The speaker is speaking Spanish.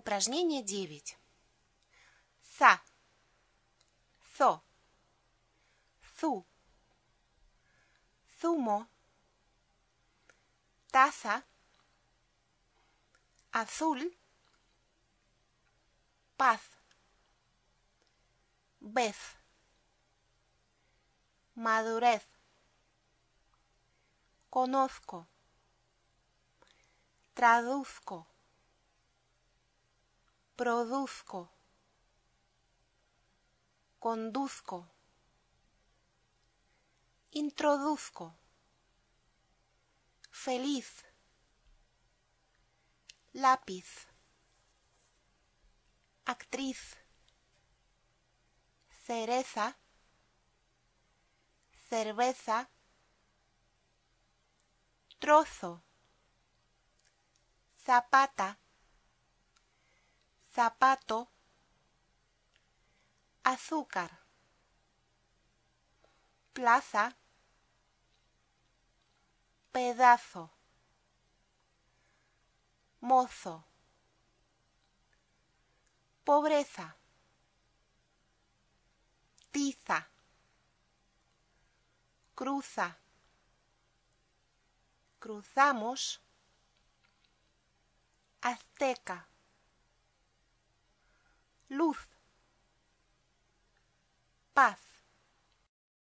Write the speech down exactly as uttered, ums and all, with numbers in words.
Упражнение девять. Са, со, су, zumo, taza, azul, paz, vez, madurez, conozco, traduzco, produzco, conduzco, introduzco, feliz, lápiz, actriz, cereza, cerveza, trozo, zapata, zapato, azúcar, plaza, pedazo, mozo, pobreza, tiza, cruza, cruzamos, azteca, luz, paz.